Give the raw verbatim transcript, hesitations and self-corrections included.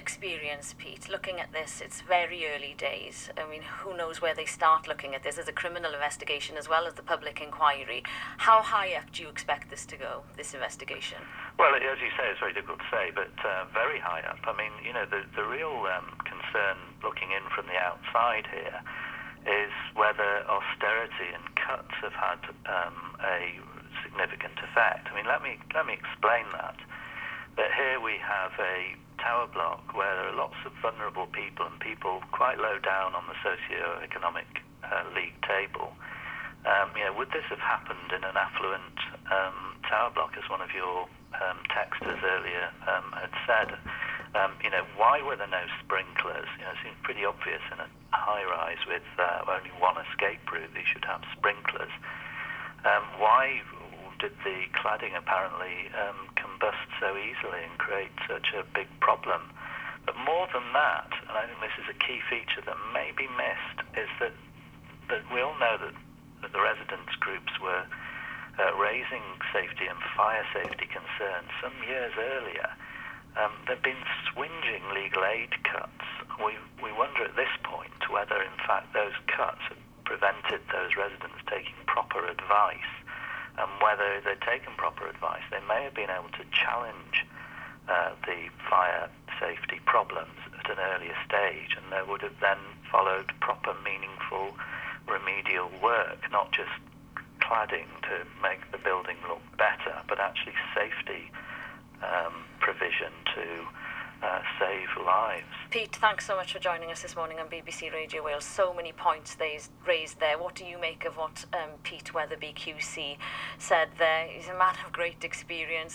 experience, Pete, looking at this, it's very early days. I mean, who knows where they start looking at this as a criminal investigation as well as the public inquiry. How high up do you expect this to go, this investigation? Well, as you say, it's very difficult to say, but uh, very high up. I mean, you know, the, the real um, concern looking in from the outside here is whether austerity and cuts have had um, a significant effect. I mean, let me let me explain that. That here we have a tower block where there are lots of vulnerable people and people quite low down on the socio-economic uh, league table. Um, you know, would this have happened in an affluent um, tower block, as one of your um, texters earlier um, had said? Um, you know, why were there no sprinklers? You know, it seems pretty obvious in a high-rise with uh, only one escape route that you should have sprinklers. Um, why did the cladding apparently um, combust so easily and create such a big problem? But more than that, and I think this is a key feature that may be missed, is that, that we all know that, that the residents groups were uh, raising safety and fire safety concerns some years earlier. Um, there have been swinging legal aid cuts. We, we wonder at this point whether, in fact, those cuts have prevented those residents taking proper advice, and whether they'd taken proper advice, they may have been able to challenge uh, the fire safety problems at an earlier stage, and there would have then followed proper, meaningful remedial work, not just cladding to make the building look better, but actually safety um, provision to uh, save lives. Pete, thanks so much for joining us this morning on B B C Radio Wales. So many points they raised there. What do you make of what um, Pete Weatherby Q C said there? He's a man of great experience.